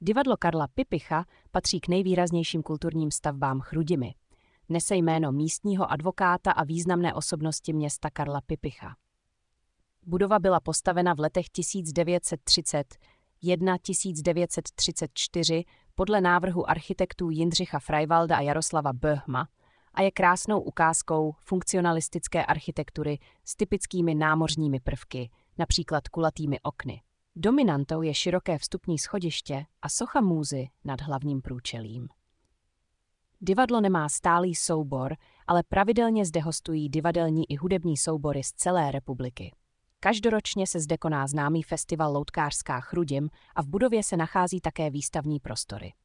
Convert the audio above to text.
Divadlo Karla Pipicha patří k nejvýraznějším kulturním stavbám Chrudimi. Nese jméno místního advokáta a významné osobnosti města Karla Pipicha. Budova byla postavena v letech 1931–1934 podle návrhu architektů Jindřicha Freiwalda a Jaroslava Böhma a je krásnou ukázkou funkcionalistické architektury s typickými námořními prvky, například kulatými okny. Dominantou je široké vstupní schodiště a socha Můzy nad hlavním průčelím. Divadlo nemá stálý soubor, ale pravidelně zde hostují divadelní i hudební soubory z celé republiky. Každoročně se zde koná známý festival loutkářská Chrudim a v budově se nachází také výstavní prostory.